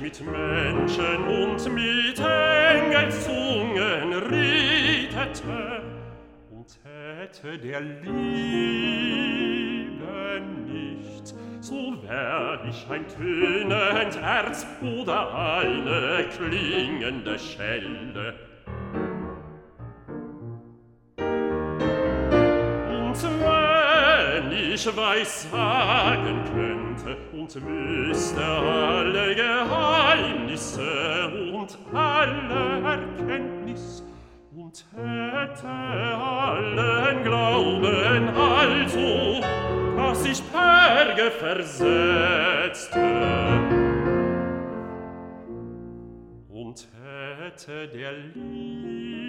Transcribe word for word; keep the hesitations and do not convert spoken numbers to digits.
mit Menschen und mit Engelszungen redete und hätte der Liebe nicht, so wär ich ein tönend Erz oder eine klingende Schelle. Und wenn ich weissagen könnte und müsste alle Geheimnisse und alle Erkenntnis und hätte allen Glauben also, dass ich Berge versetzte und hätte der Liebe